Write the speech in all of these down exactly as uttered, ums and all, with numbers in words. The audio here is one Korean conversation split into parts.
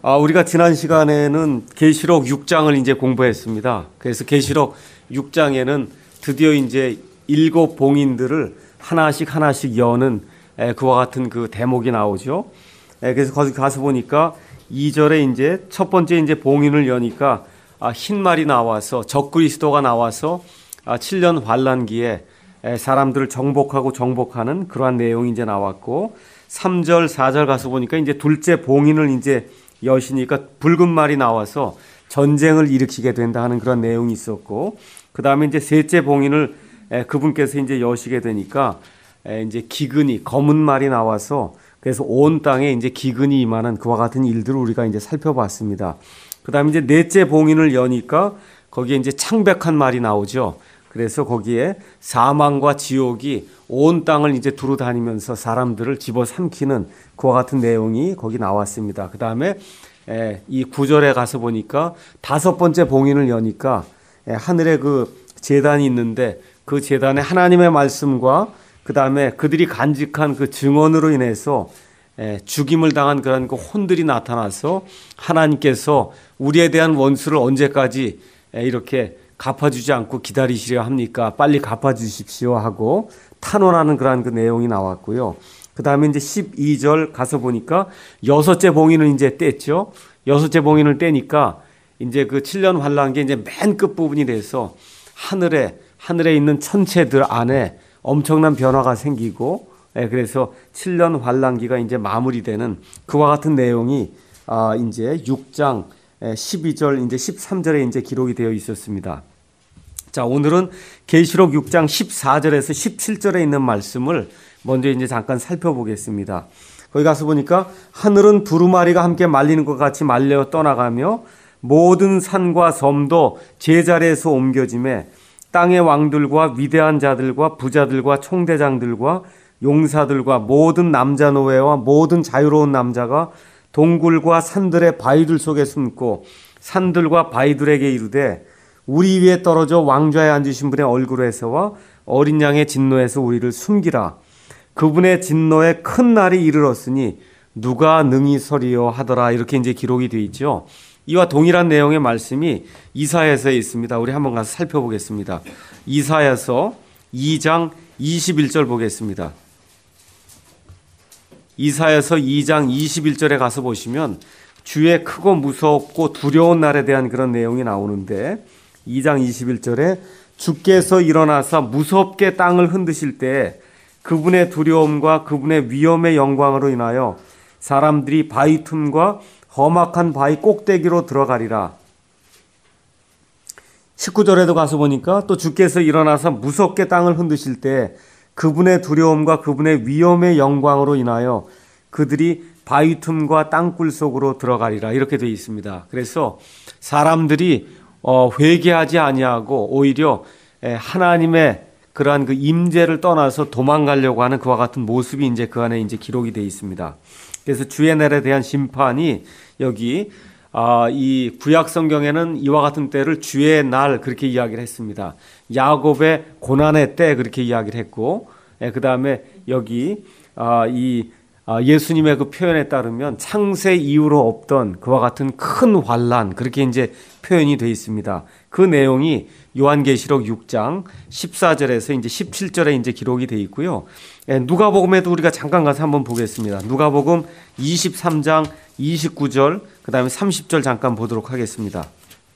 아, 우리가 지난 시간에는 계시록 육 장을 이제 공부했습니다. 그래서 계시록 육 장에는 드디어 이제 일곱 봉인들을 하나씩 하나씩 여는 에, 그와 같은 그 대목이 나오죠. 에, 그래서 거기 가서 보니까 이 절에 이제 첫 번째 이제 봉인을 여니까 아, 흰 말이 나와서 적그리스도가 나와서 아, 칠 년 환란기에 에, 사람들을 정복하고 정복하는 그러한 내용이 이제 나왔고, 삼 절, 사 절 가서 보니까 이제 둘째 봉인을 이제 여시니까 붉은 말이 나와서 전쟁을 일으키게 된다 하는 그런 내용이 있었고, 그 다음에 이제 셋째 봉인을 에, 그분께서 이제 여시게 되니까 에, 이제 기근이 검은 말이 나와서 그래서 온 땅에 이제 기근이 임하는 그와 같은 일들을 우리가 이제 살펴봤습니다. 그 다음에 이제 넷째 봉인을 여니까 거기에 이제 창백한 말이 나오죠. 그래서 거기에 사망과 지옥이 온 땅을 이제 두루 다니면서 사람들을 집어삼키는 그와 같은 내용이 거기 나왔습니다. 그 다음에 이 구 절에 가서 보니까 다섯 번째 봉인을 여니까 하늘에 그 제단이 있는데 그 제단에 하나님의 말씀과 그 다음에 그들이 간직한 그 증언으로 인해서 죽임을 당한 그런 그 혼들이 나타나서 하나님께서 우리에 대한 원수를 언제까지 이렇게 갚아주지 않고 기다리시려 합니까? 빨리 갚아주십시오 하고 탄원하는 그러한 그 내용이 나왔고요. 그 다음에 이제 십이 절 가서 보니까 여섯째 봉인을 이제 뗐죠. 여섯째 봉인을 떼니까 이제 그 칠 년 환란기 이제 맨 끝부분이 돼서 하늘에, 하늘에 있는 천체들 안에 엄청난 변화가 생기고, 그래서 칠 년 환란기가 이제 마무리되는 그와 같은 내용이 아, 이제 육 장 십이 절, 이제 십삼 절에 이제 기록이 되어 있었습니다. 자, 오늘은 계시록 육 장 십사 절에서 십칠 절에 있는 말씀을 먼저 이제 잠깐 살펴보겠습니다. 거기 가서 보니까 하늘은 두루마리가 함께 말리는 것 같이 말려 떠나가며 모든 산과 섬도 제자리에서 옮겨짐에 땅의 왕들과 위대한 자들과 부자들과 총대장들과 용사들과 모든 남자 노예와 모든 자유로운 남자가 동굴과 산들의 바위들 속에 숨고 산들과 바위들에게 이르되 우리 위에 떨어져 왕좌에 앉으신 분의 얼굴에서와 어린 양의 진노에서 우리를 숨기라. 그분의 진노에 큰 날이 이르렀으니 누가 능히 서리요 하더라. 이렇게 이제 기록이 되어 있죠. 이와 동일한 내용의 말씀이 이사야서에 있습니다. 우리 한번 가서 살펴보겠습니다. 이사야서 이 장 이십일 절 보겠습니다. 이사야서 이 장 이십일 절에 가서 보시면 주의 크고 무섭고 두려운 날에 대한 그런 내용이 나오는데, 이 장 이십일 절에 주께서 일어나사 무섭게 땅을 흔드실 때 그분의 두려움과 그분의 위엄의 영광으로 인하여 사람들이 바위 틈과 험악한 바위 꼭대기로 들어가리라. 십구 절에도 가서 보니까 또 주께서 일어나서 무섭게 땅을 흔드실 때 그분의 두려움과 그분의 위엄의 영광으로 인하여 그들이 바위 틈과 땅굴 속으로 들어가리라. 이렇게 되어 있습니다. 그래서 사람들이 어, 회개하지 아니하고 오히려 하나님의 그러한 그 임재를 떠나서 도망가려고 하는 그와 같은 모습이 이제 그 안에 이제 기록이 되어 있습니다. 그래서 주의 날에 대한 심판이 여기 아, 이 구약 성경에는 이와 같은 때를 주의 날 그렇게 이야기를 했습니다. 야곱의 고난의 때 그렇게 이야기를 했고, 예, 그 다음에 여기 아, 이 아, 예수님의 그 표현에 따르면 창세 이후로 없던 그와 같은 큰 환란 그렇게 이제 표현이 되어 있습니다. 그 내용이 요한계시록 육 장 십사 절에서 이제 십칠 절에 이제 기록이 되어 있고요. 예, 누가복음에도 우리가 잠깐 가서 한번 보겠습니다. 누가복음 이십삼 장 이십구 절, 그 다음에 삼십 절 잠깐 보도록 하겠습니다.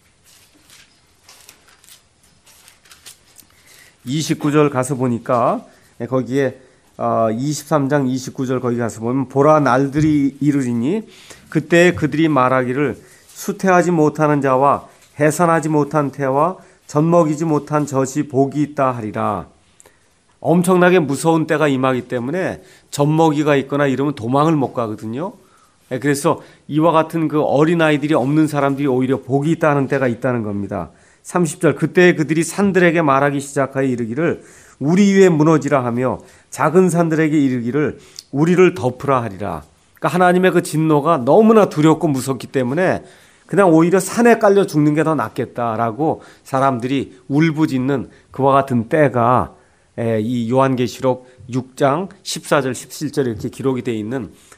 이십구 절 가서 보니까 예, 거기에 어, 이십삼 장 이십구 절 거기 가서 보면 보라 날들이 이르리니 그때 그들이 말하기를 수태하지 못하는 자와 해산하지 못한 태와 젖먹이지 못한 젖이 복이 있다 하리라. 엄청나게 무서운 때가 임하기 때문에 젖먹이가 있거나 이러면 도망을 못 가거든요. 그래서 이와 같은 그 어린아이들이 없는 사람들이 오히려 복이 있다는 때가 있다는 겁니다. 삼십 절 그때 그들이 산들에게 말하기 시작하여 이르기를 우리 위에 무너지라 하며 작은 산들에게 이르기를 우리를 덮으라 하리라. 그러니까 하나님의 그 진노가 너무나 두렵고 무섭기 때문에 그냥 오히려 산에 깔려 죽는 게 더 낫겠다라고 사람들이 울부짖는 그와 같은 때가 이 요한계시록 육 장 십사 절 십칠 절 이렇게 기록이 되어 있는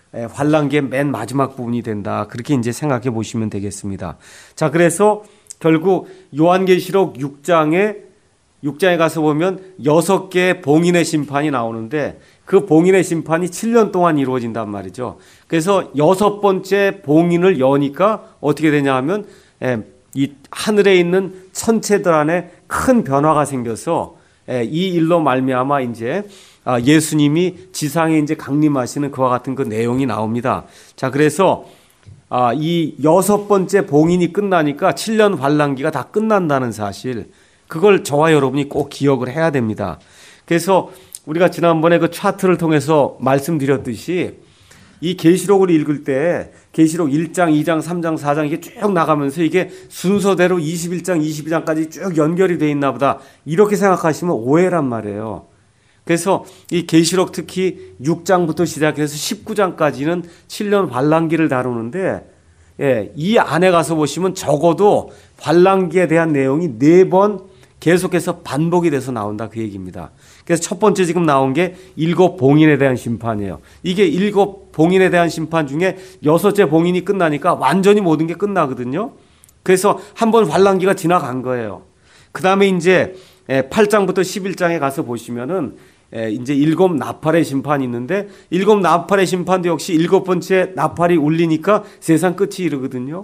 에, 환란기의 맨 마지막 부분이 된다. 그렇게 이제 생각해 보시면 되겠습니다. 자, 그래서 결국 요한계시록 육 장에 육 장에 가서 보면 여섯 개의 봉인의 심판이 나오는데 그 봉인의 심판이 칠 년 동안 이루어진단 말이죠. 그래서 여섯 번째 봉인을 여니까 어떻게 되냐 하면 에, 이 하늘에 있는 천체들 안에 큰 변화가 생겨서 에, 이 일로 말미암아 이제 아, 예수님이 지상에 이제 강림하시는 그와 같은 그 내용이 나옵니다. 자, 그래서 아, 이 여섯 번째 봉인이 끝나니까 칠 년 환란기가 다 끝난다는 사실, 그걸 저와 여러분이 꼭 기억을 해야 됩니다. 그래서 우리가 지난번에 그 차트를 통해서 말씀드렸듯이 이 계시록을 읽을 때 계시록 일 장, 이 장, 삼 장, 사 장 이게 쭉 나가면서 이게 순서대로 이십일 장, 이십이 장까지 쭉 연결이 돼 있나 보다 이렇게 생각하시면 오해란 말이에요. 그래서 이 계시록 특히 육 장부터 시작해서 십구 장까지는 칠 년 환란기를 다루는데 예, 이 안에 가서 보시면 적어도 환란기에 대한 내용이 네 번 계속해서 반복이 돼서 나온다 그 얘기입니다. 그래서 첫 번째 지금 나온 게 일곱 봉인에 대한 심판이에요. 이게 일곱 봉인에 대한 심판 중에 여섯째 봉인이 끝나니까 완전히 모든 게 끝나거든요. 그래서 한 번 환란기가 지나간 거예요. 그 다음에 이제 팔 장부터 십일 장에 가서 보시면은 이제 일곱 나팔의 심판이 있는데 일곱 나팔의 심판도 역시 일곱 번째 나팔이 울리니까 세상 끝이 이르거든요.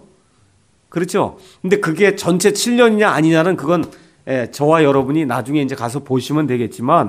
그렇죠? 근데 그게 전체 칠 년이냐 아니냐는 그건 예, 저와 여러분이 나중에 이제 가서 보시면 되겠지만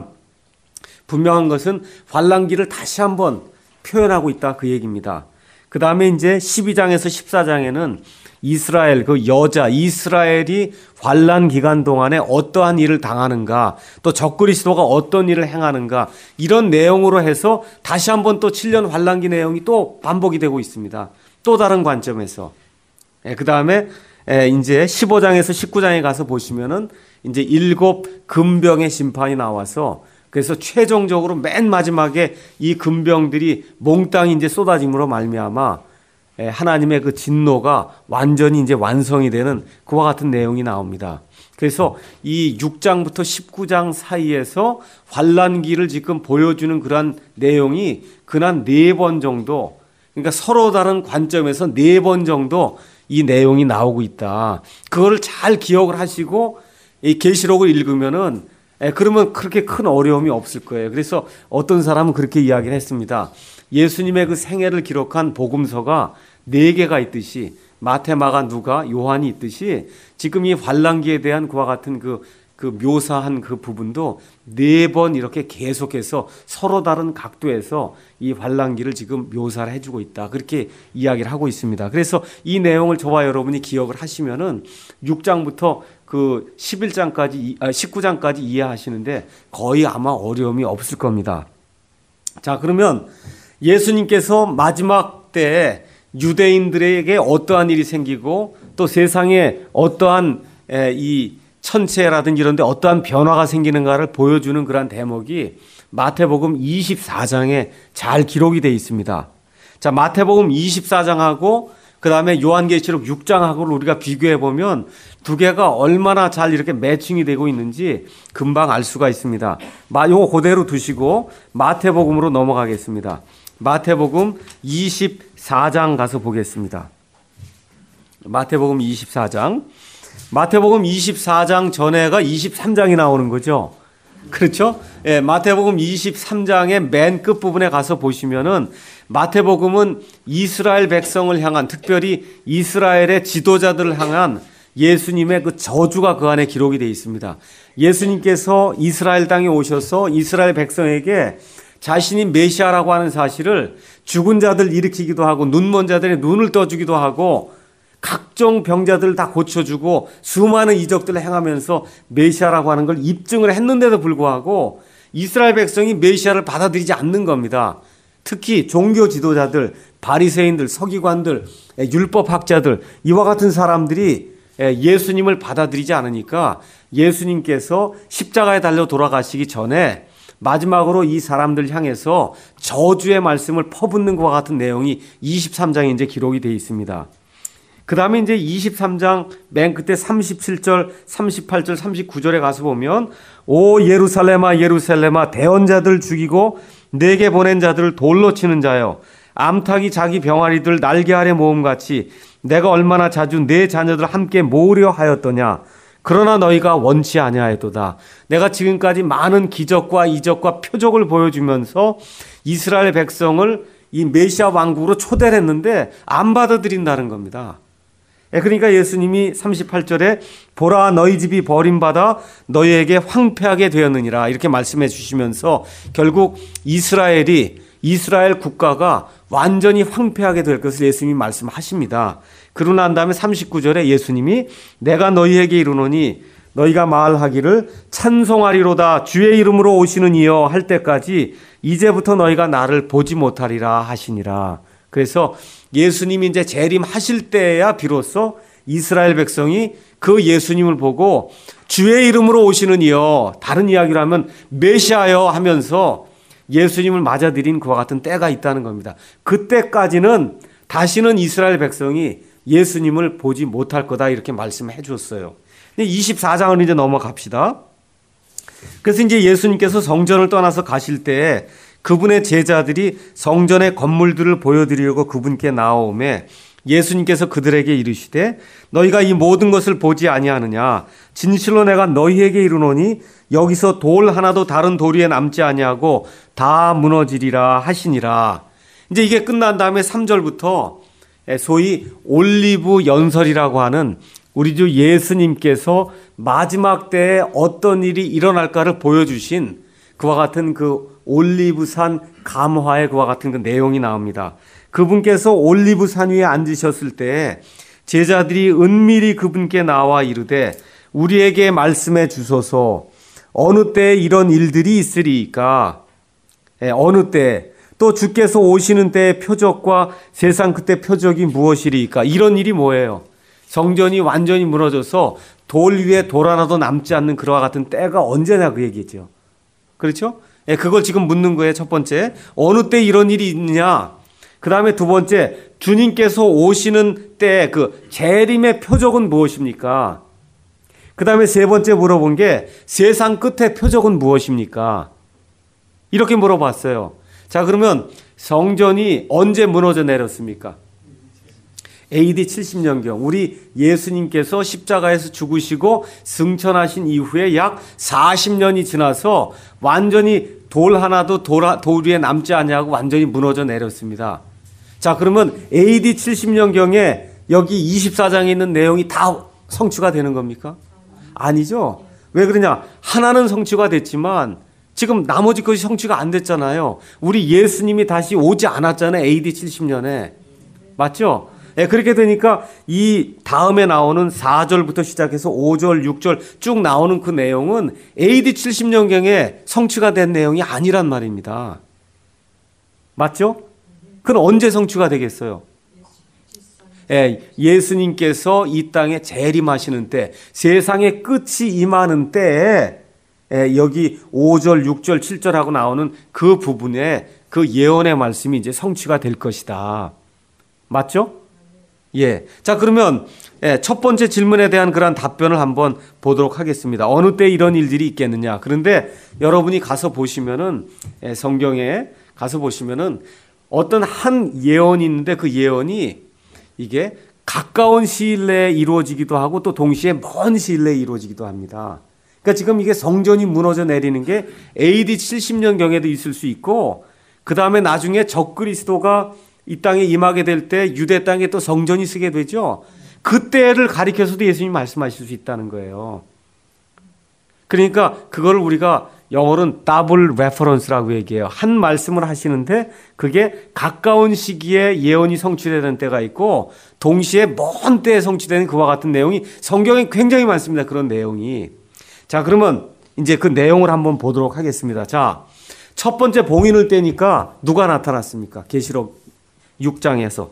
분명한 것은 환란기를 다시 한번 표현하고 있다 그 얘기입니다. 그 다음에 이제 십이 장에서 십사 장에는 이스라엘 그 여자 이스라엘이 환란 기간 동안에 어떠한 일을 당하는가, 또 적그리스도가 어떤 일을 행하는가, 이런 내용으로 해서 다시 한번 또 칠 년 환란기 내용이 또 반복이 되고 있습니다. 또 다른 관점에서. 예, 그 다음에 에, 이제 십오 장에서 십구 장에 가서 보시면은 이제 일곱 금병의 심판이 나와서 그래서 최종적으로 맨 마지막에 이 금병들이 몽땅 이제 쏟아짐으로 말미암아 에, 하나님의 그 진노가 완전히 이제 완성이 되는 그와 같은 내용이 나옵니다. 그래서 이 육 장부터 십구 장 사이에서 환란기를 지금 보여주는 그러한 내용이 그난 네 번 정도, 그러니까 서로 다른 관점에서 네 번 정도 이 내용이 나오고 있다. 그거를 잘 기억을 하시고 이 계시록을 읽으면은 에, 그러면 그렇게 큰 어려움이 없을 거예요. 그래서 어떤 사람은 그렇게 이야기를 했습니다. 예수님의 그 생애를 기록한 복음서가 네 개가 있듯이 마태, 마가, 누가, 요한이 있듯이 지금 이 환란기에 대한 그와 같은 그, 그 묘사한 그 부분도 네 번 이렇게 계속해서 서로 다른 각도에서 이 환란기를 지금 묘사를 해주고 있다. 그렇게 이야기를 하고 있습니다. 그래서 이 내용을 저와 여러분이 기억을 하시면은 육 장부터 그 십일 장까지, 아, 십구 장까지 이해하시는데 거의 아마 어려움이 없을 겁니다. 자, 그러면 예수님께서 마지막 때에 유대인들에게 어떠한 일이 생기고 또 세상에 어떠한 에, 이 천체라든지 이런 데 어떠한 변화가 생기는가를 보여주는 그런 대목이 마태복음 이십사 장에 잘 기록이 되어 있습니다. 자, 마태복음 이십사 장하고 그 다음에 요한계시록 육 장하고를 우리가 비교해 보면 두 개가 얼마나 잘 이렇게 매칭이 되고 있는지 금방 알 수가 있습니다. 요거 그대로 두시고 마태복음으로 넘어가겠습니다. 마태복음 이십사 장 가서 보겠습니다. 마태복음 이십사 장. 마태복음 이십사 장 전에가 이십삼 장이 나오는 거죠. 그렇죠? 예, 마태복음 이십삼 장의 맨 끝부분에 가서 보시면은 마태복음은 이스라엘 백성을 향한, 특별히 이스라엘의 지도자들을 향한 예수님의 그 저주가 그 안에 기록이 되어 있습니다. 예수님께서 이스라엘 땅에 오셔서 이스라엘 백성에게 자신이 메시아라고 하는 사실을 죽은 자들 일으키기도 하고 눈먼 자들의 눈을 떠주기도 하고 각종 병자들을 다 고쳐주고 수많은 이적들을 행하면서 메시아라고 하는 걸 입증을 했는데도 불구하고 이스라엘 백성이 메시아를 받아들이지 않는 겁니다. 특히 종교 지도자들, 바리새인들, 서기관들, 율법학자들, 이와 같은 사람들이 예수님을 받아들이지 않으니까 예수님께서 십자가에 달려 돌아가시기 전에 마지막으로 이 사람들 향해서 저주의 말씀을 퍼붓는 것과 같은 내용이 이십삼 장에 이제 기록이 되어 있습니다. 그 다음에 이제 이십삼 장 맨 끝에 삼십칠 절, 삼십팔 절, 삼십구 절에 가서 보면 오 예루살렘아 예루살렘아 대언자들 죽이고 내게 보낸 자들을 돌로 치는 자여 암탉이 자기 병아리들 날개 아래 모음같이 내가 얼마나 자주 내 자녀들 함께 모으려 하였더냐. 그러나 너희가 원치 아니하였도다. 내가 지금까지 많은 기적과 이적과 표적을 보여주면서 이스라엘 백성을 이 메시아 왕국으로 초대를 했는데 안 받아들인다는 겁니다. 그러니까 예수님이 삼십팔 절에 보라 너희 집이 버림받아 너희에게 황폐하게 되었느니라 이렇게 말씀해 주시면서 결국 이스라엘이 이스라엘 국가가 완전히 황폐하게 될 것을 예수님이 말씀하십니다. 그러고 난 다음에 삼십구 절에 예수님이 내가 너희에게 이르노니 너희가 말하기를 찬송하리로다 주의 이름으로 오시는 이여 할 때까지 이제부터 너희가 나를 보지 못하리라 하시니라. 그래서 예수님이 이제 재림하실 때야 비로소 이스라엘 백성이 그 예수님을 보고 주의 이름으로 오시는 이여, 다른 이야기로 하면 메시아여 하면서 예수님을 맞아들인 그와 같은 때가 있다는 겁니다. 그때까지는 다시는 이스라엘 백성이 예수님을 보지 못할 거다 이렇게 말씀해 줬어요. 이십사 장을 이제 넘어갑시다. 그래서 이제 예수님께서 성전을 떠나서 가실 때 그분의 제자들이 성전의 건물들을 보여드리려고 그분께 나오매 예수님께서 그들에게 이르시되 너희가 이 모든 것을 보지 아니하느냐. 진실로 내가 너희에게 이르노니 여기서 돌 하나도 다른 돌 위에 남지 아니하고 다 무너지리라 하시니라. 이제 이게 끝난 다음에 삼 절부터 소위 올리브 연설이라고 하는 우리 주 예수님께서 마지막 때에 어떤 일이 일어날까를 보여주신 그와 같은 그 올리브산 감화의 그와 같은 그 내용이 나옵니다. 그분께서 올리브산 위에 앉으셨을 때 제자들이 은밀히 그분께 나와 이르되 우리에게 말씀해 주소서 어느 때에 이런 일들이 있으리이까. 예, 어느 때 또 주께서 오시는 때의 표적과 세상 그때 표적이 무엇이리이까. 이런 일이 뭐예요? 성전이 완전히 무너져서 돌 위에 돌 하나도 남지 않는 그와 같은 때가 언제냐 그 얘기죠. 그렇죠? 예, 그걸 지금 묻는 거예요. 첫 번째, 어느 때 이런 일이 있느냐. 그 다음에 두 번째, 주님께서 오시는 때 그 재림의 표적은 무엇입니까? 그 다음에 세 번째 물어본 게 세상 끝의 표적은 무엇입니까? 이렇게 물어봤어요. 자, 그러면 성전이 언제 무너져 내렸습니까? 에이디 칠십 년경 우리 예수님께서 십자가에서 죽으시고 승천하신 이후에 약 사십 년이 지나서 완전히 돌 하나도 돌, 돌 위에 남지 않냐고 완전히 무너져 내렸습니다. 자, 그러면 에이디 칠십 년경에 여기 이십사 장에 있는 내용이 다 성취가 되는 겁니까? 아니죠. 왜 그러냐? 하나는 성취가 됐지만 지금 나머지 것이 성취가 안 됐잖아요. 우리 예수님이 다시 오지 않았잖아요. 에이디 칠십 년에. 맞죠? 예, 그렇게 되니까 이 다음에 나오는 사 절부터 시작해서 오 절, 육 절 쭉 나오는 그 내용은 에이디 칠십 년경에 성취가 된 내용이 아니란 말입니다. 맞죠? 그건 언제 성취가 되겠어요? 예, 예수님께서 이 땅에 재림하시는 때, 세상의 끝이 임하는 때에 예, 여기 오 절, 육 절, 칠 절하고 나오는 그 부분에 그 예언의 말씀이 이제 성취가 될 것이다. 맞죠? 예. 자, 그러면 예, 첫 번째 질문에 대한 그런 답변을 한번 보도록 하겠습니다. 어느 때 이런 일들이 있겠느냐. 그런데 여러분이 가서 보시면은 예, 성경에 가서 보시면은 어떤 한 예언이 있는데 그 예언이 이게 가까운 시일 내에 이루어지기도 하고 또 동시에 먼 시일 내에 이루어지기도 합니다. 그러니까 지금 이게 성전이 무너져 내리는 게 에이디 칠십 년경에도 있을 수 있고 그 다음에 나중에 적그리스도가 이 땅에 임하게 될 때 유대 땅에 또 성전이 쓰게 되죠. 그때를 가리켜서도 예수님이 말씀하실 수 있다는 거예요. 그러니까 그걸 우리가 영어로는 더블 레퍼런스라고 얘기해요. 한 말씀을 하시는데 그게 가까운 시기에 예언이 성취되는 때가 있고 동시에 먼 때에 성취되는 그와 같은 내용이 성경에 굉장히 많습니다. 그런 내용이. 자, 그러면 이제 그 내용을 한번 보도록 하겠습니다. 자, 첫 번째 봉인을 떼니까 누가 나타났습니까? 계시록 육 장에서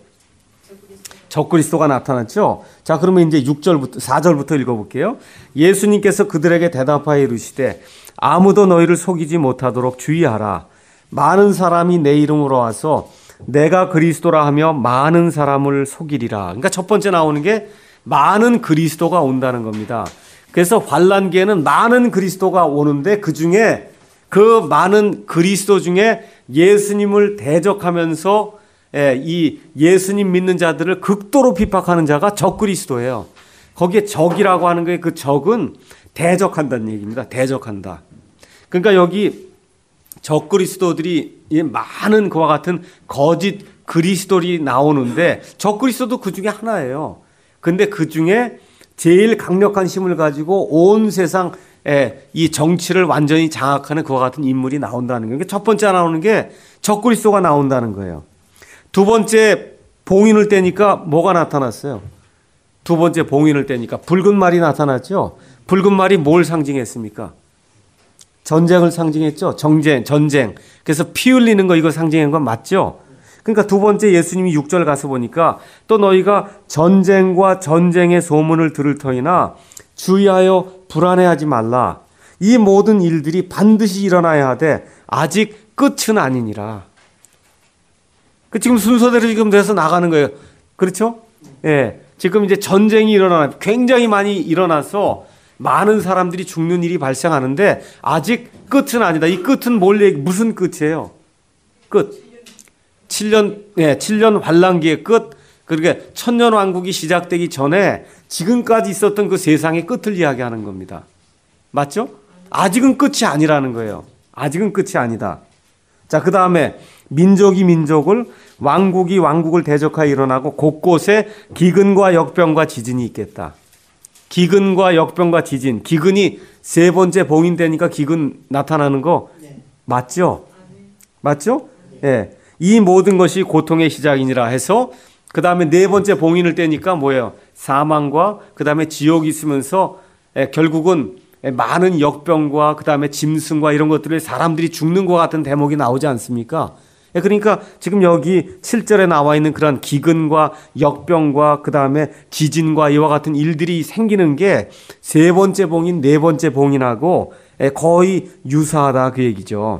적그리스도가 나타났죠. 자, 그러면 이제 육 절부터 사 절부터 읽어볼게요. 예수님께서 그들에게 대답하여 이르시되 아무도 너희를 속이지 못하도록 주의하라. 많은 사람이 내 이름으로 와서 내가 그리스도라 하며 많은 사람을 속이리라. 그러니까 첫 번째 나오는 게 많은 그리스도가 온다는 겁니다. 그래서 환란기에는 많은 그리스도가 오는데 그 중에 그 많은 그리스도 중에 예수님을 대적하면서 예, 이 예수님 믿는 자들을 극도로 비판하는 자가 적그리스도예요. 거기에 적이라고 하는 게 그 적은 대적한다는 얘기입니다. 대적한다. 그러니까 여기 적그리스도들이 많은 그와 같은 거짓 그리스도들이 나오는데 적그리스도도 그 중에 하나예요. 근데 그 중에 제일 강력한 힘을 가지고 온 세상 이 정치를 완전히 장악하는 그와 같은 인물이 나온다는 거예요. 첫 번째 나오는 게 적그리스도가 나온다는 거예요. 두 번째 봉인을 떼니까 뭐가 나타났어요? 두 번째 봉인을 떼니까 붉은 말이 나타났죠. 붉은 말이 뭘 상징했습니까? 전쟁을 상징했죠. 정쟁, 전쟁. 그래서 피 흘리는 거 이거 상징한 건 맞죠? 그러니까 두 번째 예수님이 육 절 가서 보니까 또 너희가 전쟁과 전쟁의 소문을 들을 터이나 주의하여 불안해하지 말라. 이 모든 일들이 반드시 일어나야 하되 아직 끝은 아니니라. 그 지금 순서대로 지금 돼서 나가는 거예요. 그렇죠? 예. 지금 이제 전쟁이 일어나 굉장히 많이 일어나서 많은 사람들이 죽는 일이 발생하는데 아직 끝은 아니다. 이 끝은 뭘 얘기, 무슨 끝이에요? 끝. 칠 년, 예, 칠 년 환란기의 끝. 그러니까 천년 왕국이 시작되기 전에 지금까지 있었던 그 세상의 끝을 이야기하는 겁니다. 맞죠? 아직은 끝이 아니라는 거예요. 아직은 끝이 아니다. 자, 그 다음에 민족이 민족을, 왕국이 왕국을 대적하여 일어나고 곳곳에 기근과 역병과 지진이 있겠다. 기근과 역병과 지진. 기근이 세 번째 봉인되니까 기근 나타나는 거 맞죠? 맞죠? 예. 이 모든 것이 고통의 시작이니라 해서 그 다음에 네 번째 봉인을 떼니까 뭐예요? 사망과 그 다음에 지옥이 있으면서 예, 결국은 많은 역병과 그 다음에 짐승과 이런 것들을 사람들이 죽는 것 같은 대목이 나오지 않습니까? 예, 그러니까 지금 여기 칠 절에 나와 있는 그런 기근과 역병과 그 다음에 지진과 이와 같은 일들이 생기는 게 세 번째 봉인, 네 번째 봉인하고 예, 거의 유사하다 그 얘기죠.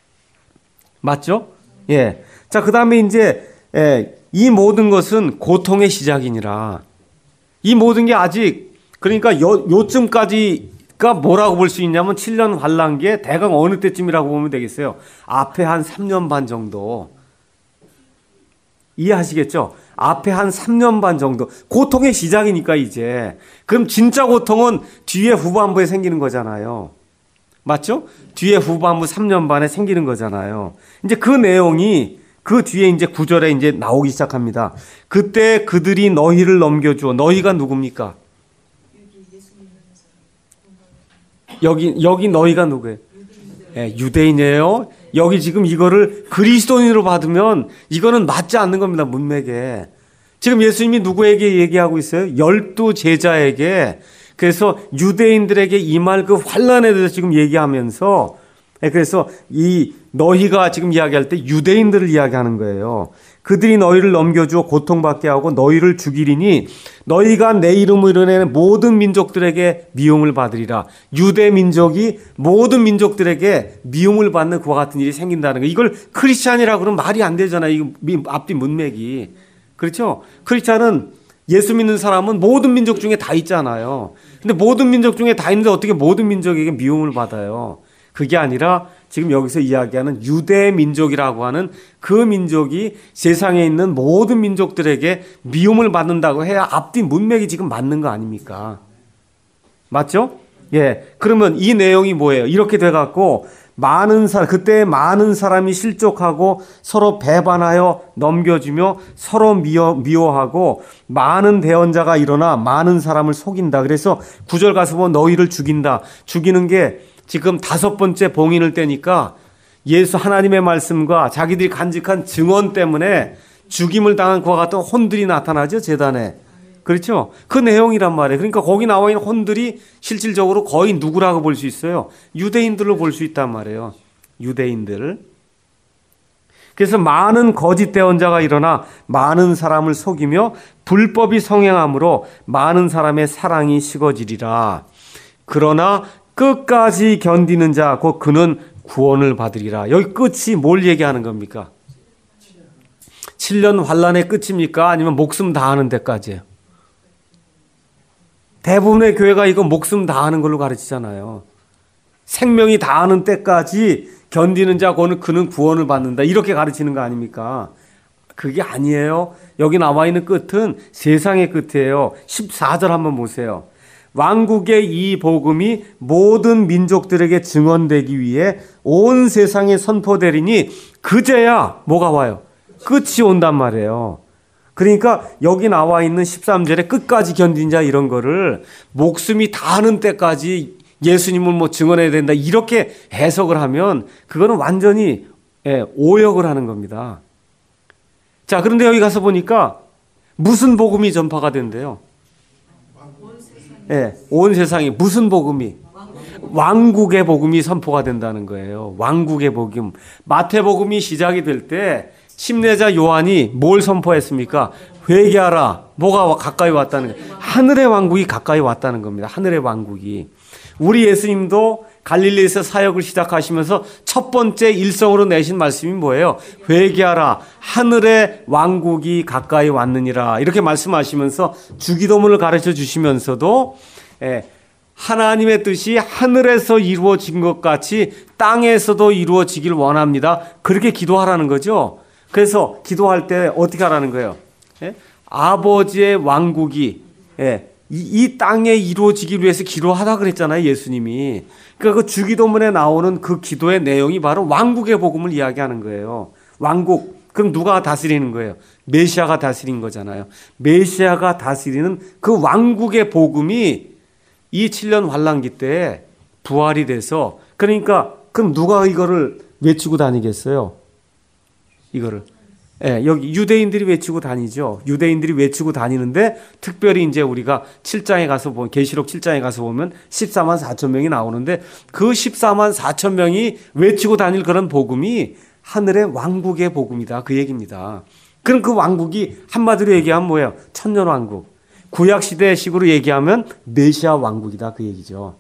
맞죠? 예. 자, 그 다음에 이제 예, 이 모든 것은 고통의 시작이니라. 이 모든 게 아직 그러니까 요, 요쯤까지가 뭐라고 볼 수 있냐면 칠 년 환란기에 대강 어느 때쯤이라고 보면 되겠어요. 앞에 한 삼 년 반 정도. 이해하시겠죠? 앞에 한 삼 년 반 정도. 고통의 시작이니까 이제. 그럼 진짜 고통은 뒤에 후반부에 생기는 거잖아요. 맞죠? 뒤에 후반부 삼 년 반에 생기는 거잖아요. 이제 그 내용이 그 뒤에 이제 구 절에 이제 나오기 시작합니다. 그때 그들이 너희를 넘겨주어. 너희가 누굽니까? 여기, 여기 너희가 누구예요? 예, 유대인이에요. 여기 지금 이거를 그리스도인으로 받으면 이거는 맞지 않는 겁니다. 문맥에. 지금 예수님이 누구에게 얘기하고 있어요? 열두 제자에게. 그래서 유대인들에게 임할 그 환란에 대해서 지금 얘기하면서 그래서 이 너희가 지금 이야기할 때 유대인들을 이야기하는 거예요. 그들이 너희를 넘겨주어 고통받게 하고 너희를 죽이리니 너희가 내 이름으로 이르는 모든 민족들에게 미움을 받으리라. 유대 민족이 모든 민족들에게 미움을 받는 그와 같은 일이 생긴다는 거. 이걸 크리스찬이라고 그러면 말이 안 되잖아요. 이 앞뒤 문맥이. 그렇죠? 크리스찬은 예수 믿는 사람은 모든 민족 중에 다 있잖아요. 근데 모든 민족 중에 다 있는데 어떻게 모든 민족에게 미움을 받아요? 그게 아니라 지금 여기서 이야기하는 유대 민족이라고 하는 그 민족이 세상에 있는 모든 민족들에게 미움을 받는다고 해야 앞뒤 문맥이 지금 맞는 거 아닙니까? 맞죠? 예. 그러면 이 내용이 뭐예요? 이렇게 돼갖고 많은 사람, 그때 많은 사람이 실족하고 서로 배반하여 넘겨주며 서로 미워, 미워하고 많은 대언자가 일어나 많은 사람을 속인다. 그래서 구 절 가서 보면 너희를 죽인다. 죽이는 게 지금 다섯 번째 봉인을 떼니까 예수 하나님의 말씀과 자기들이 간직한 증언 때문에 죽임을 당한 그와 같은 혼들이 나타나죠, 제단에. 그렇죠? 그 내용이란 말이에요. 그러니까 거기 나와 있는 혼들이 실질적으로 거의 누구라고 볼 수 있어요? 유대인들로 볼 수 있단 말이에요. 유대인들. 그래서 많은 거짓 대언자가 일어나 많은 사람을 속이며 불법이 성행함으로 많은 사람의 사랑이 식어지리라. 그러나 끝까지 견디는 자, 곧 그는 구원을 받으리라. 여기 끝이 뭘 얘기하는 겁니까? 칠 년 환란의 끝입니까? 아니면 목숨 다하는 데까지예요? 대부분의 교회가 이거 목숨 다하는 걸로 가르치잖아요. 생명이 다하는 때까지 견디는 자, 곧 그는 구원을 받는다. 이렇게 가르치는 거 아닙니까? 그게 아니에요. 여기 나와 있는 끝은 세상의 끝이에요. 십사 절 한번 보세요. 왕국의 이 복음이 모든 민족들에게 증언되기 위해 온 세상에 선포되리니 그제야 뭐가 와요? 끝이 온단 말이에요. 그러니까 여기 나와 있는 십삼 절에 끝까지 견딘 자 이런 거를 목숨이 다하는 때까지 예수님을 뭐 증언해야 된다 이렇게 해석을 하면 그거는 완전히 예, 오역을 하는 겁니다. 자, 그런데 여기 가서 보니까 무슨 복음이 전파가 된대요? 예, 온 세상에 무슨 복음이? 왕국의 복음이 선포가 된다는 거예요. 왕국의 복음. 마태복음이 시작이 될 때 침례자 요한이 뭘 선포했습니까? 회개하라. 뭐가 가까이 왔다는 거예요. 하늘의 왕국이 가까이 왔다는 겁니다. 하늘의 왕국이. 우리 예수님도 갈릴리에서 사역을 시작하시면서 첫 번째 일성으로 내신 말씀이 뭐예요? 회개하라. 하늘의 왕국이 가까이 왔느니라. 이렇게 말씀하시면서 주기도문을 가르쳐 주시면서도 예, 하나님의 뜻이 하늘에서 이루어진 것 같이 땅에서도 이루어지길 원합니다. 그렇게 기도하라는 거죠. 그래서 기도할 때 어떻게 하라는 거예요? 예? 아버지의 왕국이 예, 이, 이 땅에 이루어지기 위해서 기도하다 그랬잖아요, 예수님이. 그러니까 그 주기도문에 나오는 그 기도의 내용이 바로 왕국의 복음을 이야기하는 거예요. 왕국. 그럼 누가 다스리는 거예요? 메시아가 다스린 거잖아요. 메시아가 다스리는 그 왕국의 복음이 이 칠 년 환란기 때에 부활이 돼서 그러니까 그럼 누가 이거를 외치고 다니겠어요? 이거를. 예, 여기 유대인들이 외치고 다니죠. 유대인들이 외치고 다니는데 특별히 이제 우리가 칠 장에 가서 보면 계시록 칠 장에 가서 보면 십사만 사천 명이 나오는데 그 십사만 사천 명이 외치고 다닐 그런 복음이 하늘의 왕국의 복음이다. 그 얘기입니다. 그럼 그 왕국이 한마디로 얘기하면 뭐예요? 천년 왕국. 구약 시대식으로 얘기하면 메시아 왕국이다. 그 얘기죠.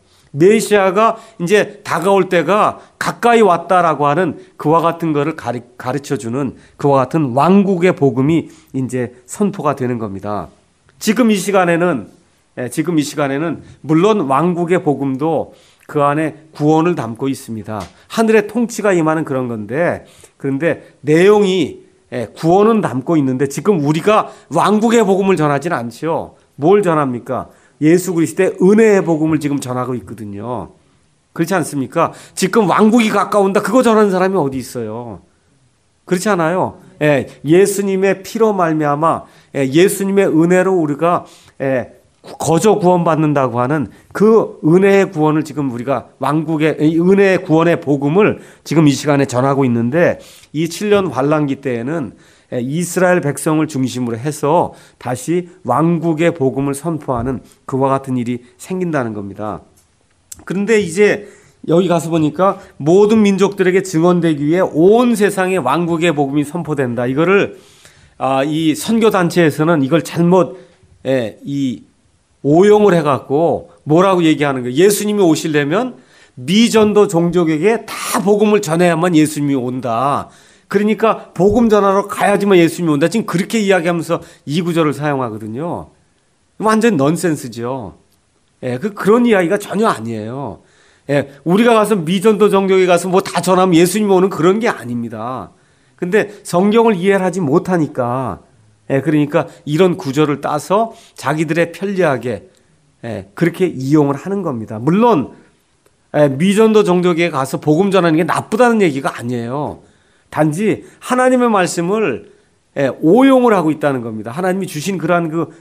메시아가 이제 다가올 때가 가까이 왔다라고 하는 그와 같은 거를 가르, 가르쳐 주는 그와 같은 왕국의 복음이 이제 선포가 되는 겁니다. 지금 이 시간에는, 예, 지금 이 시간에는 물론 왕국의 복음도 그 안에 구원을 담고 있습니다. 하늘의 통치가 임하는 그런 건데, 그런데 내용이 예, 구원은 담고 있는데 지금 우리가 왕국의 복음을 전하지는 않죠. 뭘 전합니까? 예수 그리스도의 은혜의 복음을 지금 전하고 있거든요. 그렇지 않습니까? 지금 왕국이 가까운다. 그거 전하는 사람이 어디 있어요? 그렇지 않아요? 예, 예수님의 피로 말미암아 예, 예수님의 은혜로 우리가 예, 거저 구원받는다고 하는 그 은혜의 구원을 지금 우리가 왕국의 은혜의 구원의 복음을 지금 이 시간에 전하고 있는데 이 칠 년 환란기 때에는 이스라엘 백성을 중심으로 해서 다시 왕국의 복음을 선포하는 그와 같은 일이 생긴다는 겁니다. 그런데 이제 여기 가서 보니까 모든 민족들에게 증언되기 위해 온 세상에 왕국의 복음이 선포된다. 이거를 아, 이 선교단체에서는 이걸 잘못 예, 이 오용을 해갖고 뭐라고 얘기하는 거예요? 예수님이 오시려면 미전도 종족에게 다 복음을 전해야만 예수님이 온다. 그러니까 복음 전하러 가야지만 예수님이 온다. 지금 그렇게 이야기하면서 이 구절을 사용하거든요. 완전 넌센스죠. 예, 그 그런 이야기가 전혀 아니에요. 예, 우리가 가서 미전도 종족에 가서 뭐 다 전하면 예수님이 오는 그런 게 아닙니다. 근데 성경을 이해를 하지 못하니까 예, 그러니까 이런 구절을 따서 자기들의 편리하게 예, 그렇게 이용을 하는 겁니다. 물론 예, 미전도 종족에 가서 복음 전하는 게 나쁘다는 얘기가 아니에요. 단지 하나님의 말씀을 예, 오용을 하고 있다는 겁니다. 하나님이 주신 그러한 그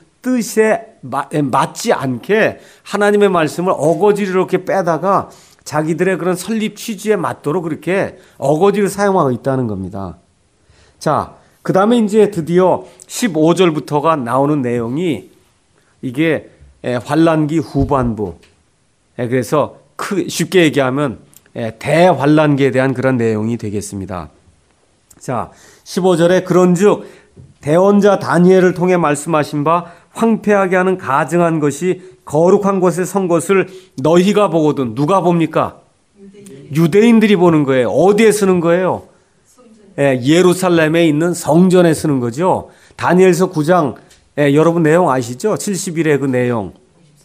뜻에 마, 예, 맞지 않게 하나님의 말씀을 어거지로 이렇게 빼다가 자기들의 그런 설립 취지에 맞도록 그렇게 어거지를 사용하고 있다는 겁니다. 자, 그 다음에 이제 드디어 십오 절부터가 나오는 내용이 이게 예, 환란기 후반부. 예, 그래서 크, 쉽게 얘기하면 예, 대환란기에 대한 그런 내용이 되겠습니다. 자, 십오 절에 그런즉 대언자 다니엘을 통해 말씀하신 바 황폐하게 하는 가증한 것이 거룩한 곳에 선 것을 너희가 보거든. 누가 봅니까? 유대인. 유대인들이 보는 거예요. 어디에 쓰는 거예요? 예, 예루살렘에 있는 성전에 쓰는 거죠. 다니엘서 구 장 예, 여러분 내용 아시죠? 칠십 일의 그 내용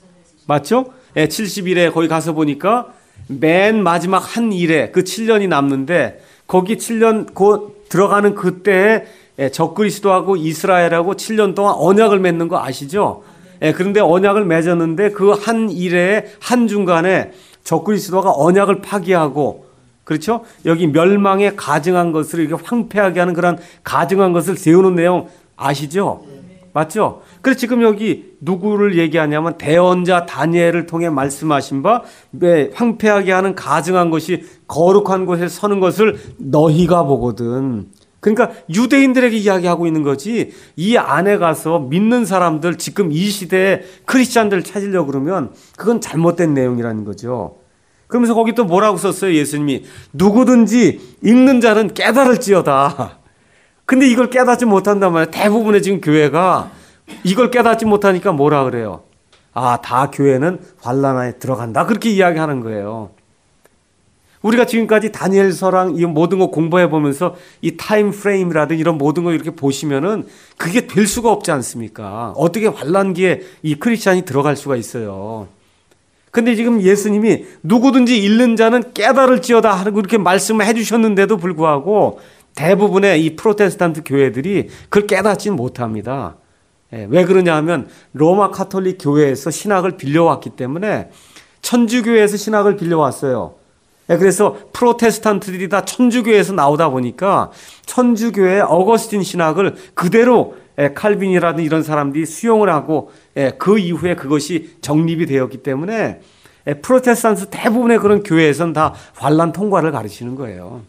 맞죠? 예, 칠십 일에 거기 가서 보니까 맨 마지막 한 일에 그 칠 년이 남는데 거기 칠 년 곧 들어가는 그때에 예, 적그리스도하고 이스라엘하고 칠 년 동안 언약을 맺는 거 아시죠? 예, 그런데 언약을 맺었는데 그 한 일에 한중간에 적그리스도가 언약을 파기하고, 그렇죠? 여기 멸망에 가증한 것을 이렇게 황폐하게 하는 그런 가증한 것을 세우는 내용 아시죠? 맞죠? 그래서 지금 여기 누구를 얘기하냐면 대언자 다니엘을 통해 말씀하신 바 황폐하게 하는 가증한 것이 거룩한 곳에 서는 것을 너희가 보거든. 그러니까 유대인들에게 이야기하고 있는 거지, 이 안에 가서 믿는 사람들, 지금 이 시대에 크리스찬들을 찾으려고 그러면 그건 잘못된 내용이라는 거죠. 그러면서 거기 또 뭐라고 썼어요? 예수님이 누구든지 읽는 자는 깨달을지어다. 근데 이걸 깨닫지 못한단 말이에요. 대부분의 지금 교회가 이걸 깨닫지 못하니까 뭐라 그래요? 아, 다 교회는 환난 안에 들어간다, 그렇게 이야기하는 거예요. 우리가 지금까지 다니엘서랑 이 모든 거 공부해 보면서 이 타임 프레임이라든 이런 모든 거 이렇게 보시면은 그게 될 수가 없지 않습니까? 어떻게 환난기에 이 크리스찬이 들어갈 수가 있어요? 근데 지금 예수님이 누구든지 읽는 자는 깨달을지어다 하고 그렇게 말씀을 해주셨는데도 불구하고 대부분의 이 프로테스탄트 교회들이 그걸 깨닫지는 못합니다. 예, 왜 그러냐 하면 로마 카톨릭 교회에서 신학을 빌려왔기 때문에, 천주교회에서 신학을 빌려왔어요. 예, 그래서 프로테스탄트들이 다 천주교회에서 나오다 보니까 천주교회의 어거스틴 신학을 그대로 예, 칼빈이라든 이런 사람들이 수용을 하고, 예, 그 이후에 그것이 정립이 되었기 때문에 예, 프로테스탄트 대부분의 그런 교회에서는 다 환난 통과를 가르치는 거예요.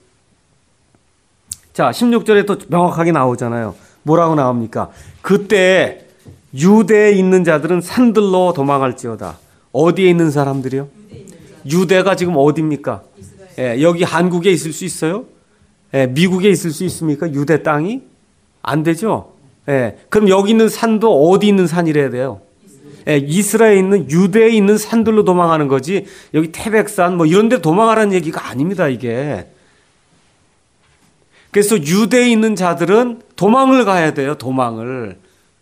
자, 십육 절에 또 명확하게 나오잖아요. 뭐라고 나옵니까? 그때 유대에 있는 자들은 산들로 도망할지어다. 어디에 있는 사람들이요? 유대가 지금 어디입니까? 예, 여기 한국에 있을 수 있어요? 예, 미국에 있을 수 있습니까? 유대 땅이? 안 되죠? 예, 그럼 여기 있는 산도 어디 있는 산이래야 돼요? 예, 이스라엘에 있는, 유대에 있는 산들로 도망하는 거지, 여기 태백산 뭐 이런 데 도망하라는 얘기가 아닙니다, 이게. 그래서 유대에 있는 자들은 도망을 가야 돼요, 도망을.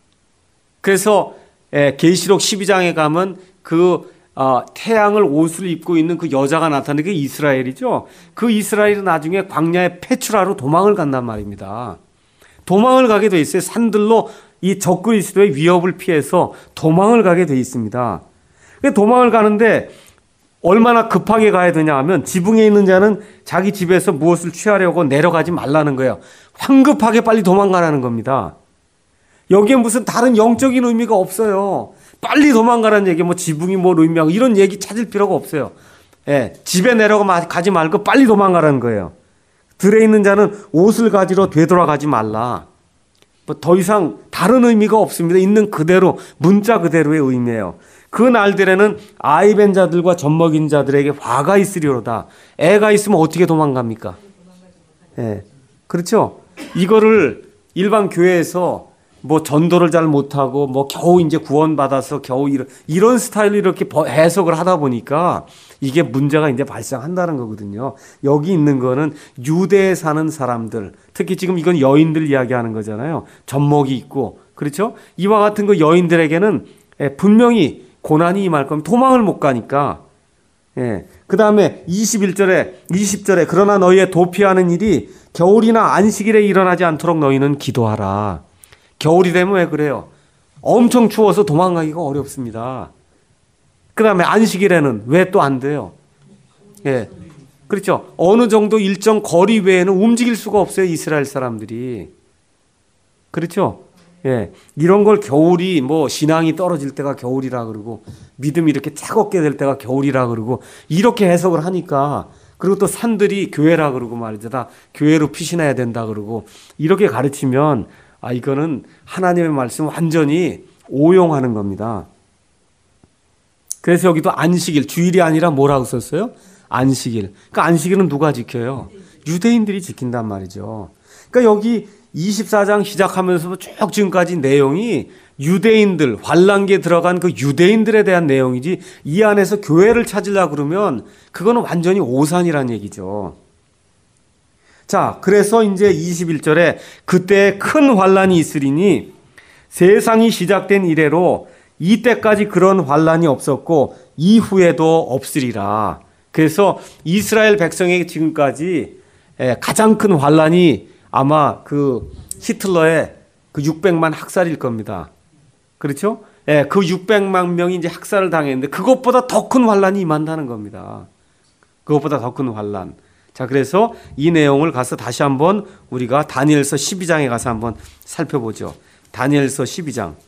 그래서 예, 계시록 십이 장에 가면 그 어, 태양을 옷을 입고 있는 그 여자가 나타나는 게 이스라엘이죠. 그 이스라엘이 나중에 광야의 페추라로 도망을 간단 말입니다. 도망을 가게 돼 있어요. 산들로 이 적그리스도의 위협을 피해서 도망을 가게 돼 있습니다. 도망을 가는데 얼마나 급하게 가야 되냐 하면, 지붕에 있는 자는 자기 집에서 무엇을 취하려고 내려가지 말라는 거예요. 황급하게 빨리 도망가라는 겁니다. 여기에 무슨 다른 영적인 의미가 없어요. 빨리 도망가라는 얘기, 뭐 지붕이 뭘 의미하고 이런 얘기 찾을 필요가 없어요. 예, 집에 내려가지 말고 빨리 도망가라는 거예요. 들에 있는 자는 옷을 가지러 되돌아가지 말라. 뭐 더 이상 다른 의미가 없습니다. 있는 그대로, 문자 그대로의 의미예요. 그 날들에는 아이벤 자들과 젖먹인 자들에게 화가 있으리로다. 애가 있으면 어떻게 도망갑니까? 예, 그렇죠? 이거를 일반 교회에서 뭐 전도를 잘 못하고 뭐 겨우 이제 구원받아서 겨우 이런, 이런 스타일로 이렇게 해석을 하다 보니까 이게 문제가 이제 발생한다는 거거든요. 여기 있는 거는 유대에 사는 사람들, 특히 지금 이건 여인들 이야기하는 거잖아요. 젖먹이 있고, 그렇죠? 이와 같은 그 여인들에게는 분명히 고난이 임할 겁니다. 도망을 못 가니까. 예. 그 다음에 이십일 절에, 이십 절에 그러나 너희의 도피하는 일이 겨울이나 안식일에 일어나지 않도록 너희는 기도하라. 겨울이 되면 왜 그래요? 엄청 추워서 도망가기가 어렵습니다. 그 다음에 안식일에는 왜 또 안 돼요? 예. 그렇죠. 어느 정도 일정 거리 외에는 움직일 수가 없어요, 이스라엘 사람들이. 그렇죠. 예, 이런 걸 겨울이, 뭐 신앙이 떨어질 때가 겨울이라 그러고 믿음이 이렇게 차갑게 될 때가 겨울이라 그러고 이렇게 해석을 하니까, 그리고 또 산들이 교회라 그러고 말이죠. 다 교회로 피신해야 된다 그러고 이렇게 가르치면, 아, 이거는 하나님의 말씀 완전히 오용하는 겁니다. 그래서 여기도 안식일, 주일이 아니라 뭐라고 썼어요? 안식일. 그러니까 안식일은 누가 지켜요? 유대인들이 지킨단 말이죠. 그러니까 여기 이십사 장 시작하면서 쭉 지금까지 내용이 유대인들, 환란기에 들어간 그 유대인들에 대한 내용이지, 이 안에서 교회를 찾으려고 그러면 그거는 완전히 오산이란 얘기죠. 자, 그래서 이제 이십일 절에 그때 큰 환란이 있으리니 세상이 시작된 이래로 이때까지 그런 환란이 없었고 이후에도 없으리라. 그래서 이스라엘 백성에게 지금까지 가장 큰 환란이 아마 그 히틀러의 그 육백만 학살일 겁니다. 그렇죠? 예, 그 육백만 명이 이제 학살을 당했는데 그것보다 더 큰 환란이 임한다는 겁니다. 그것보다 더 큰 환란. 자, 그래서 이 내용을 가서 다시 한번 우리가 다니엘서 십이 장에 가서 한번 살펴보죠. 다니엘서 십이 장.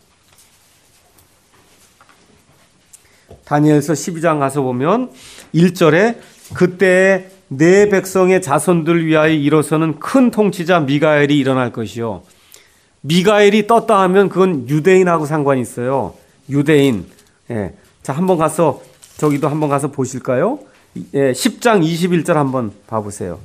다니엘서 십이 장 가서 보면 일 절에 그때 내 백성의 자손들 위하여 일어서는 큰 통치자 미가엘이 일어날 것이요. 미가엘이 떴다 하면 그건 유대인하고 상관이 있어요. 유대인. 예. 자, 한번 가서 저기도 한번 가서 보실까요? 예, 십 장 이십일 절 한번 봐보세요.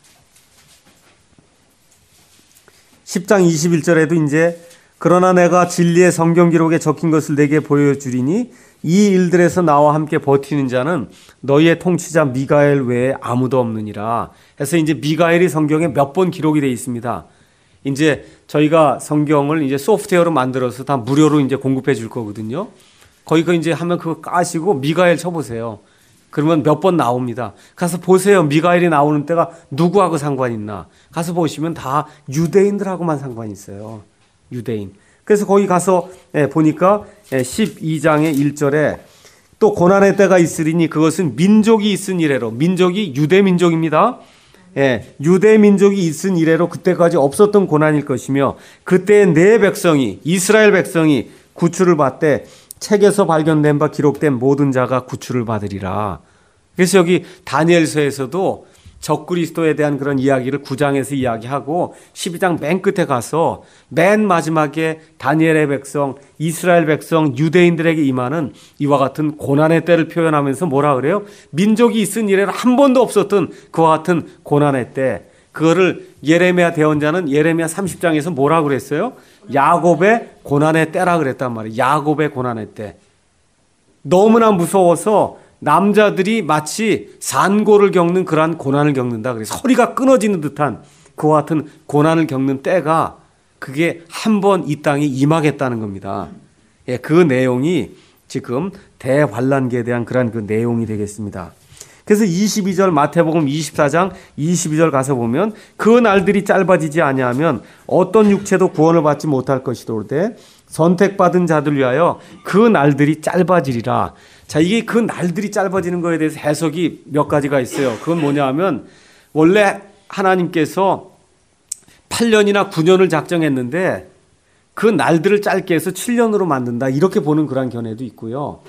십 장 이십일 절에도 이제 그러나 내가 진리의 성경 기록에 적힌 것을 내게 보여주리니 이 일들에서 나와 함께 버티는 자는 너희의 통치자 미가엘 외에 아무도 없느니라. 해서 이제 미가엘이 성경에 몇 번 기록이 되어 있습니다. 이제 저희가 성경을 이제 소프트웨어로 만들어서 다 무료로 이제 공급해 줄 거거든요. 거기 그 이제 하면 그거 까시고 미가엘 쳐보세요. 그러면 몇 번 나옵니다. 가서 보세요. 미가엘이 나오는 때가 누구하고 상관이 있나. 가서 보시면 다 유대인들하고만 상관이 있어요. 유대인. 그래서 거기 가서 보니까 십이 장의 일 절에 또 고난의 때가 있으리니 그것은 민족이 있은 이래로, 민족이 유대 민족입니다. 예, 유대 민족이 있은 이래로 그때까지 없었던 고난일 것이며 그때 내 백성이, 이스라엘 백성이 구출을 받되 책에서 발견된 바 기록된 모든 자가 구출을 받으리라. 그래서 여기 다니엘서에서도 적그리스도에 대한 그런 이야기를 구 장에서 이야기하고 십이 장 맨 끝에 가서 맨 마지막에 다니엘의 백성, 이스라엘 백성, 유대인들에게 임하는 이와 같은 고난의 때를 표현하면서 뭐라 그래요? 민족이 있은 이래로 한 번도 없었던 그와 같은 고난의 때. 그거를 예레미야 대언자는 예레미야 삼십 장에서 뭐라 그랬어요? 야곱의 고난의 때라 그랬단 말이에요. 야곱의 고난의 때. 너무나 무서워서 남자들이 마치 산고를 겪는 그러한 고난을 겪는다. 그래서 허리가 끊어지는 듯한 그와 같은 고난을 겪는 때가 그게 한 번 이 땅에 임하겠다는 겁니다. 예, 그 내용이 지금 대환란기에 대한 그러한 그 내용이 되겠습니다. 그래서 이십이 절 마태복음 이십사 장 이십이 절 가서 보면 그 날들이 짧아지지 아니하면 어떤 육체도 구원을 받지 못할 것이도되 선택받은 자들 위하여 그 날들이 짧아지리라. 자, 이게 그 날들이 짧아지는 거에 대해서 해석이 몇 가지가 있어요. 그건 뭐냐 하면 원래 하나님께서 팔 년이나 구 년을 작정했는데 그 날들을 짧게 해서 칠 년으로 만든다. 이렇게 보는 그런 견해도 있고요.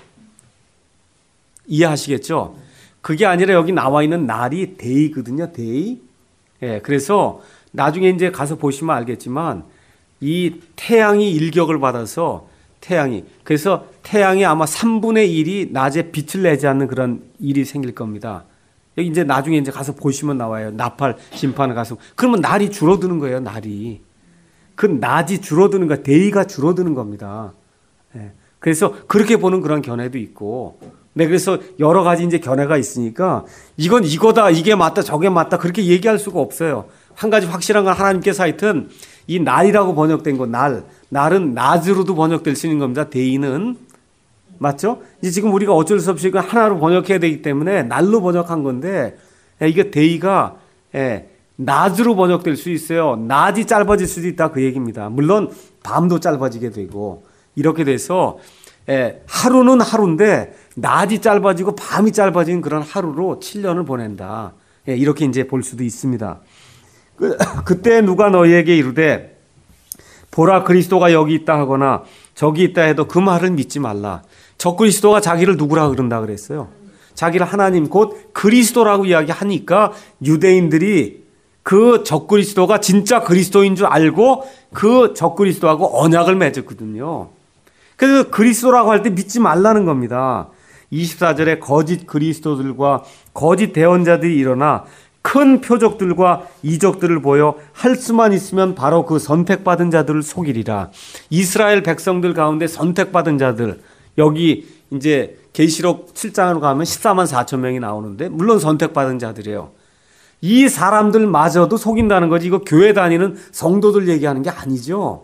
이해하시겠죠? 그게 아니라 여기 나와 있는 날이 데이거든요. 데이. 예, 그래서 나중에 이제 가서 보시면 알겠지만 이 태양이 일격을 받아서 태양이 그래서 태양이 아마 삼분의 일이 낮에 빛을 내지 않는 그런 일이 생길 겁니다. 여기 이제 나중에 이제 가서 보시면 나와요. 나팔 심판을 가서 그러면 날이 줄어드는 거예요. 날이 그 낮이 줄어드는 거, 데이가 줄어드는 겁니다. 예. 그래서 그렇게 보는 그런 견해도 있고, 네, 그래서 여러 가지 이제 견해가 있으니까 이건 이거다, 이게 맞다, 저게 맞다 그렇게 얘기할 수가 없어요. 한 가지 확실한 건 하나님께서 하여튼 이 날이라고 번역된 거, 날, 날은 낮으로도 번역될 수 있는 겁니다. 데이는 맞죠? 이제 지금 우리가 어쩔 수 없이 이거 하나로 번역해야 되기 때문에 날로 번역한 건데 이게 데이가 예, 낮으로 번역될 수 있어요. 낮이 짧아질 수도 있다 그 얘기입니다. 물론 밤도 짧아지게 되고 이렇게 돼서 예, 하루는 하루인데 낮이 짧아지고 밤이 짧아진 그런 하루로 칠 년을 보낸다. 예, 이렇게 이제 볼 수도 있습니다. 그, 그때 누가 너희에게 이르되 보라 그리스도가 여기 있다 하거나 저기 있다 해도 그 말을 믿지 말라. 적그리스도가 자기를 누구라 그런다 그랬어요. 자기를 하나님 곧 그리스도라고 이야기하니까 유대인들이 그 적그리스도가 진짜 그리스도인 줄 알고 그 적그리스도하고 언약을 맺었거든요. 그래서 그리스도라고 할 때 믿지 말라는 겁니다. 이십사 절에 거짓 그리스도들과 거짓 대언자들이 일어나 큰 표적들과 이적들을 보여 할 수만 있으면 바로 그 선택받은 자들을 속이리라. 이스라엘 백성들 가운데 선택받은 자들, 여기 이제 계시록 칠 장으로 가면 십사만 사천 명이 나오는데 물론 선택받은 자들이에요. 이 사람들마저도 속인다는 거지. 이거 교회 다니는 성도들 얘기하는 게 아니죠.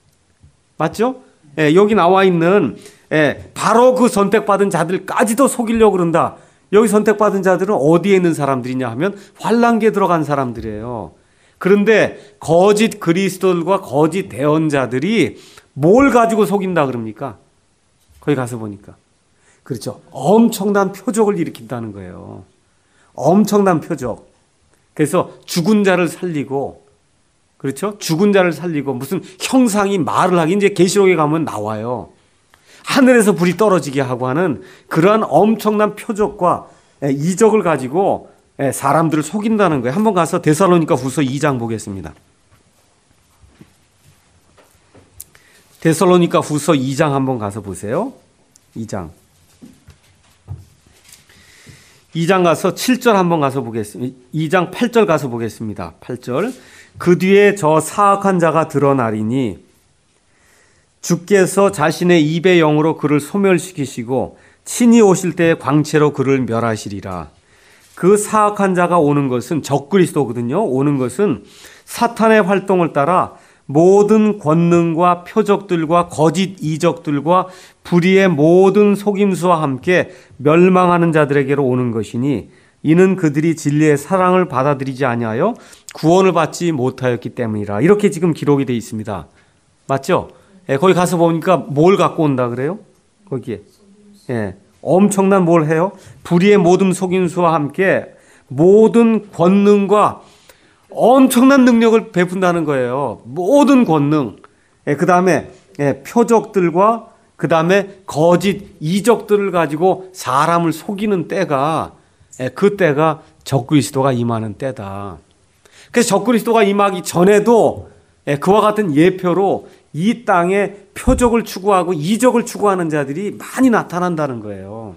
맞죠? 예, 여기 나와 있는 예, 바로 그 선택받은 자들까지도 속이려고 그런다. 여기 선택받은 자들은 어디에 있는 사람들이냐 하면 환란기에 들어간 사람들이에요. 그런데 거짓 그리스도들과 거짓 대언자들이 뭘 가지고 속인다 그럽니까? 거기 가서 보니까. 그렇죠. 엄청난 표적을 일으킨다는 거예요. 엄청난 표적. 그래서 죽은 자를 살리고, 그렇죠? 죽은 자를 살리고 무슨 형상이 말을 하기, 이제 계시록에 가면 나와요. 하늘에서 불이 떨어지게 하고 하는 그러한 엄청난 표적과 이적을 가지고 사람들을 속인다는 거예요. 한번 가서 데살로니가 후서 이 장 보겠습니다. 데살로니가 후서 이 장 한번 가서 보세요. 이 장. 이 장 가서 칠 절 한번 가서 보겠습니다. 이 장 팔 절 가서 보겠습니다. 팔 절. 그 뒤에 저 사악한 자가 드러나리니 주께서 자신의 입의 영으로 그를 소멸시키시고 친히 오실 때의 광채로 그를 멸하시리라. 그 사악한 자가 오는 것은 적그리스도거든요. 오는 것은 사탄의 활동을 따라 모든 권능과 표적들과 거짓 이적들과 불의의 모든 속임수와 함께 멸망하는 자들에게로 오는 것이니 이는 그들이 진리의 사랑을 받아들이지 아니하여 구원을 받지 못하였기 때문이라. 이렇게 지금 기록이 되어 있습니다. 맞죠? 예, 거기 가서 보니까 뭘 갖고 온다 그래요? 거기에. 예, 엄청난 뭘 해요? 불의의 모든 속임수와 함께 모든 권능과 엄청난 능력을 베푼다는 거예요. 모든 권능. 예, 그 다음에 예, 표적들과 그 다음에 거짓 이적들을 가지고 사람을 속이는 때가, 예, 그 때가 적그리스도가 임하는 때다. 그래서 적그리스도가 임하기 전에도 예, 그와 같은 예표로 이 땅에 표적을 추구하고 이적을 추구하는 자들이 많이 나타난다는 거예요.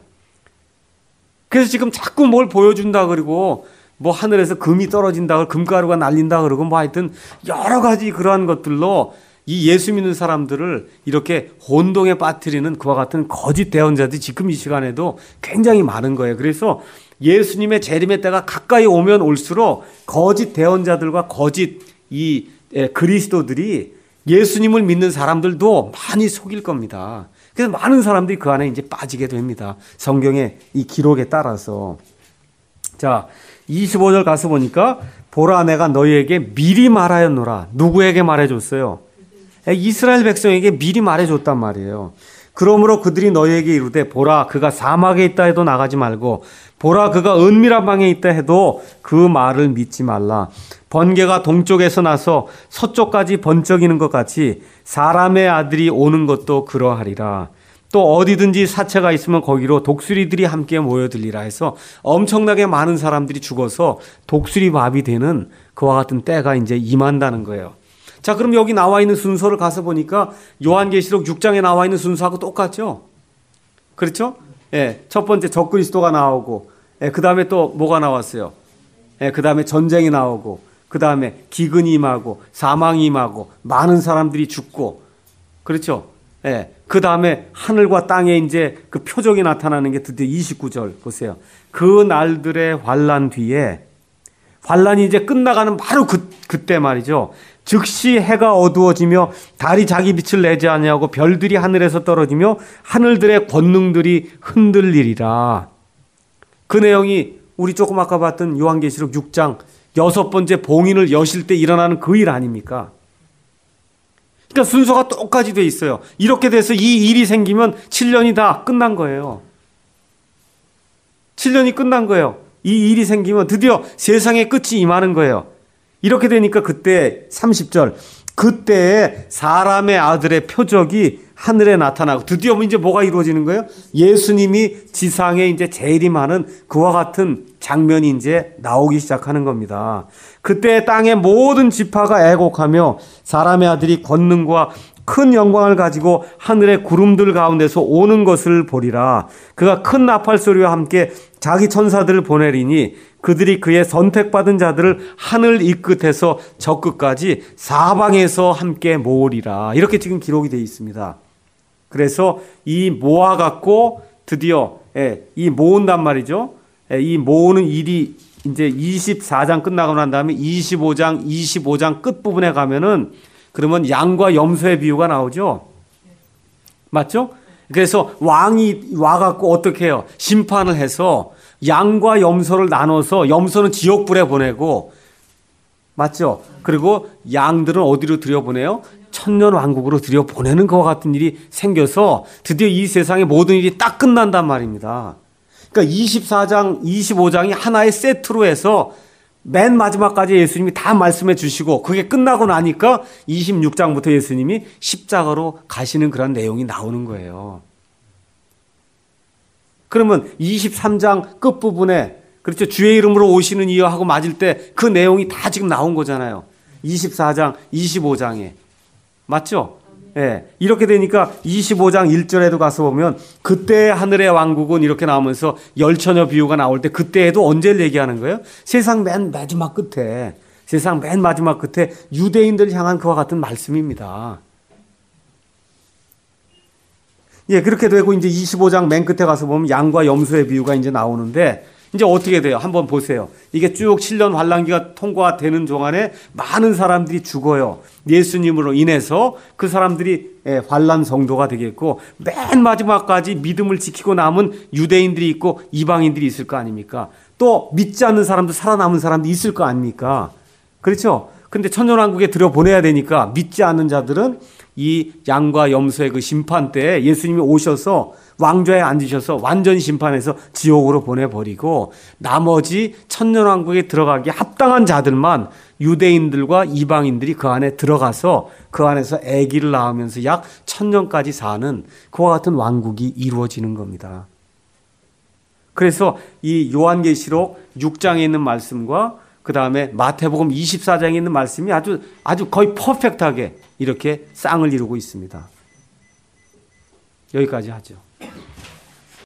그래서 지금 자꾸 뭘 보여준다 그러고 뭐 하늘에서 금이 떨어진다, 금가루가 날린다 그러고 뭐 하여튼 여러 가지 그러한 것들로 이 예수 믿는 사람들을 이렇게 혼동에 빠뜨리는 그와 같은 거짓 대언자들이 지금 이 시간에도 굉장히 많은 거예요. 그래서 예수님의 재림의 때가 가까이 오면 올수록 거짓 대언자들과 거짓 이 그리스도들이 예수님을 믿는 사람들도 많이 속일 겁니다. 그래서 많은 사람들이 그 안에 이제 빠지게 됩니다. 성경의 이 기록에 따라서. 자, 이십오 절 가서 보니까 보라 내가 너희에게 미리 말하였노라. 누구에게 말해줬어요? 이스라엘 백성에게 미리 말해줬단 말이에요. 그러므로 그들이 너희에게 이르되 보라 그가 사막에 있다 해도 나가지 말고 보라 그가 은밀한 방에 있다 해도 그 말을 믿지 말라. 번개가 동쪽에서 나서 서쪽까지 번쩍이는 것 같이 사람의 아들이 오는 것도 그러하리라. 또 어디든지 사체가 있으면 거기로 독수리들이 함께 모여들리라 해서 엄청나게 많은 사람들이 죽어서 독수리밥이 되는 그와 같은 때가 이제 임한다는 거예요. 자, 그럼 여기 나와 있는 순서를 가서 보니까 요한계시록 육 장에 나와 있는 순서하고 똑같죠? 그렇죠? 예, 첫 번째 적그리스도가 나오고, 예, 그 다음에 또 뭐가 나왔어요? 예, 그 다음에 전쟁이 나오고, 그 다음에 기근이 임하고, 사망이 임하고, 많은 사람들이 죽고, 그렇죠? 예, 그 다음에 하늘과 땅에 이제 그 표적이 나타나는 게 드디어 이십구 절 보세요. 그 날들의 환난 뒤에, 환난이 이제 끝나가는 바로 그, 그때 말이죠. 즉시 해가 어두워지며 달이 자기 빛을 내지 아니하고 별들이 하늘에서 떨어지며 하늘들의 권능들이 흔들리리라. 그 내용이 우리 조금 아까 봤던 요한계시록 육 장 여섯 번째 봉인을 여실 때 일어나는 그 일 아닙니까? 그러니까 순서가 똑같이 돼 있어요. 이렇게 돼서 이 일이 생기면 칠 년이 다 끝난 거예요. 칠 년이 끝난 거예요. 이 일이 생기면 드디어 세상의 끝이 임하는 거예요. 이렇게 되니까 그때 삼십 절 그때에 사람의 아들의 표적이 하늘에 나타나고 드디어 이제 뭐가 이루어지는 거예요? 예수님이 지상에 이제 재림하는 그와 같은 장면이 이제 나오기 시작하는 겁니다. 그때 땅의 모든 지파가 애곡하며 사람의 아들이 권능과 큰 영광을 가지고 하늘의 구름들 가운데서 오는 것을 보리라. 그가 큰 나팔 소리와 함께 자기 천사들을 보내리니 그들이 그의 선택받은 자들을 하늘 이 끝에서 저 끝까지 사방에서 함께 모으리라. 이렇게 지금 기록이 되어 있습니다. 그래서 이 모아갖고 드디어 예, 이 모은단 말이죠. 예, 이 모으는 일이 이제 이십사 장 끝나고 난 다음에 이십오 장, 이십오 장 끝부분에 가면은 그러면 양과 염소의 비유가 나오죠. 맞죠? 그래서 왕이 와갖고 어떻게 해요? 심판을 해서 양과 염소를 나눠서 염소는 지옥불에 보내고 맞죠? 그리고 양들은 어디로 들여보내요? 천년 왕국으로 들여보내는 것과 같은 일이 생겨서 드디어 이 세상의 모든 일이 딱 끝난단 말입니다. 그러니까 이십사 장, 이십오 장이 하나의 세트로 해서 맨 마지막까지 예수님이 다 말씀해 주시고 그게 끝나고 나니까 이십육 장부터 예수님이 십자가로 가시는 그런 내용이 나오는 거예요. 그러면 이십삼 장 끝부분에 그렇죠. 주의 이름으로 오시는 이여 하고 맞을 때 그 내용이 다 지금 나온 거잖아요. 이십사 장, 이십오 장에. 맞죠? 예. 네. 이렇게 되니까 이십오 장 일 절에도 가서 보면 그때 하늘의 왕국은 이렇게 나오면서 열처녀 비유가 나올 때 그때에도 언제를 얘기하는 거예요? 세상 맨 마지막 끝에, 세상 맨 마지막 끝에 유대인들을 향한 그와 같은 말씀입니다. 예, 그렇게 되고 이제 이십오 장 맨 끝에 가서 보면 양과 염소의 비유가 이제 나오는데 이제 어떻게 돼요? 한번 보세요. 이게 쭉 칠 년 환란기가 통과되는 동안에 많은 사람들이 죽어요. 예수님으로 인해서 그 사람들이 환란 성도가 되겠고 맨 마지막까지 믿음을 지키고 남은 유대인들이 있고 이방인들이 있을 거 아닙니까? 또 믿지 않는 사람도 살아남은 사람도 있을 거 아닙니까? 그렇죠? 근데 천년왕국에 들여보내야 되니까 믿지 않는 자들은 이 양과 염소의 그 심판 때 예수님이 오셔서 왕좌에 앉으셔서 완전 심판해서 지옥으로 보내버리고 나머지 천년왕국에 들어가기 합당한 자들만 유대인들과 이방인들이 그 안에 들어가서 그 안에서 아기를 낳으면서 약 천년까지 사는 그와 같은 왕국이 이루어지는 겁니다. 그래서 이 요한계시록 육 장에 있는 말씀과 그 다음에 마태복음 이십사 장에 있는 말씀이 아주 아주 거의 퍼펙트하게 이렇게 쌍을 이루고 있습니다. 여기까지 하죠.